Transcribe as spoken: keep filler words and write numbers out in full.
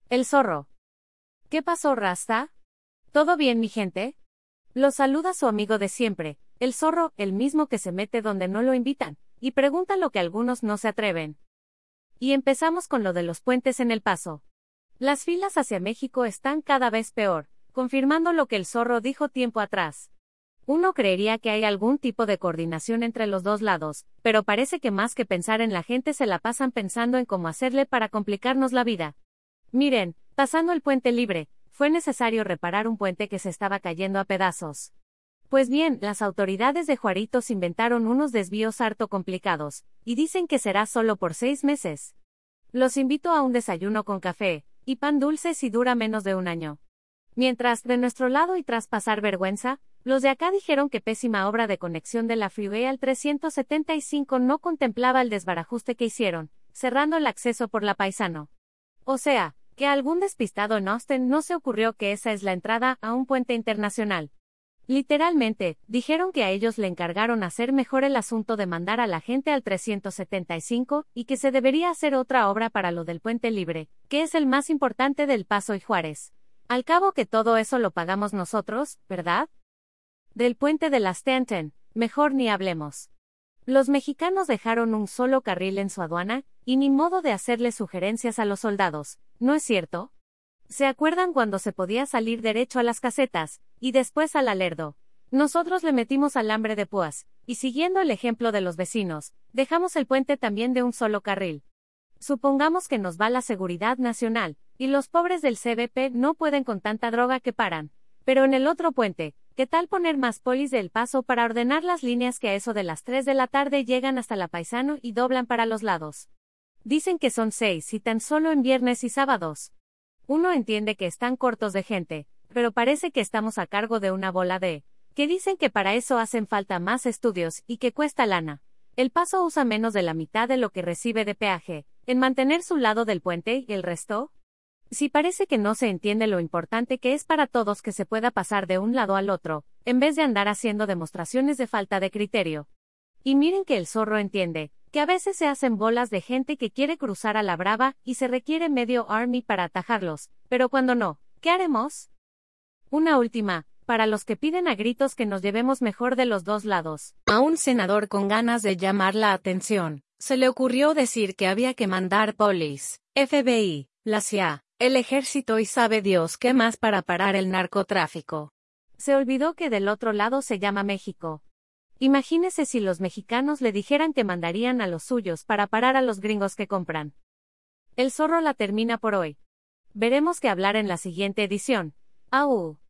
El zorro. ¿Qué pasó, Rasta? ¿Todo bien, mi gente? Los saluda su amigo de siempre, el zorro, el mismo que se mete donde no lo invitan, y pregunta lo que algunos no se atreven. Y empezamos con lo de los puentes en El Paso. Las filas hacia México están cada vez peor, confirmando lo que el zorro dijo tiempo atrás. Uno creería que hay algún tipo de coordinación entre los dos lados, pero parece que más que pensar en la gente se la pasan pensando en cómo hacerle para complicarnos la vida. Miren, pasando el puente libre, fue necesario reparar un puente que se estaba cayendo a pedazos. Pues bien, las autoridades de Juaritos inventaron unos desvíos harto complicados, y dicen que será solo por seis meses. Los invito a un desayuno con café y pan dulce si dura menos de un año. Mientras, de nuestro lado y tras pasar vergüenza, los de acá dijeron que pésima obra de conexión de la Freeway al trescientos setenta y cinco no contemplaba el desbarajuste que hicieron, cerrando el acceso por la Paisano. O sea, que a algún despistado en Austin no se ocurrió que esa es la entrada a un puente internacional. Literalmente, dijeron que a ellos le encargaron hacer mejor el asunto de mandar a la gente al trescientos setenta y cinco y que se debería hacer otra obra para lo del puente libre, que es el más importante del Paso y Juárez. Al cabo que todo eso lo pagamos nosotros, ¿verdad? Del puente de las Stanton, mejor ni hablemos. Los mexicanos dejaron un solo carril en su aduana, y ni modo de hacerle sugerencias a los soldados, ¿no es cierto? ¿Se acuerdan cuando se podía salir derecho a las casetas, y después al Alerdo? Nosotros le metimos alambre de púas, y siguiendo el ejemplo de los vecinos, dejamos el puente también de un solo carril. Supongamos que nos va la seguridad nacional, y los pobres del C B P no pueden con tanta droga que paran. Pero en el otro puente, ¿qué tal poner más polis del Paso para ordenar las líneas que a eso de las tres de la tarde llegan hasta la Paisano y doblan para los lados? Dicen que son seis y tan solo en viernes y sábados. Uno entiende que están cortos de gente, pero parece que estamos a cargo de una bola de, que dicen que para eso hacen falta más estudios y que cuesta lana. El Paso usa menos de la mitad de lo que recibe de peaje, en mantener su lado del puente y el resto. Si parece que no se entiende lo importante que es para todos que se pueda pasar de un lado al otro, en vez de andar haciendo demostraciones de falta de criterio. Y miren que el zorro entiende, que a veces se hacen bolas de gente que quiere cruzar a la brava y se requiere medio army para atajarlos, pero cuando no, ¿qué haremos? Una última, para los que piden a gritos que nos llevemos mejor de los dos lados. A un senador con ganas de llamar la atención, se le ocurrió decir que había que mandar polis, F B I, la C I A, el ejército y sabe Dios qué más para parar el narcotráfico. Se olvidó que del otro lado se llama México. Imagínese si los mexicanos le dijeran que mandarían a los suyos para parar a los gringos que compran. El zorro la termina por hoy. Veremos qué hablar en la siguiente edición. ¡Au!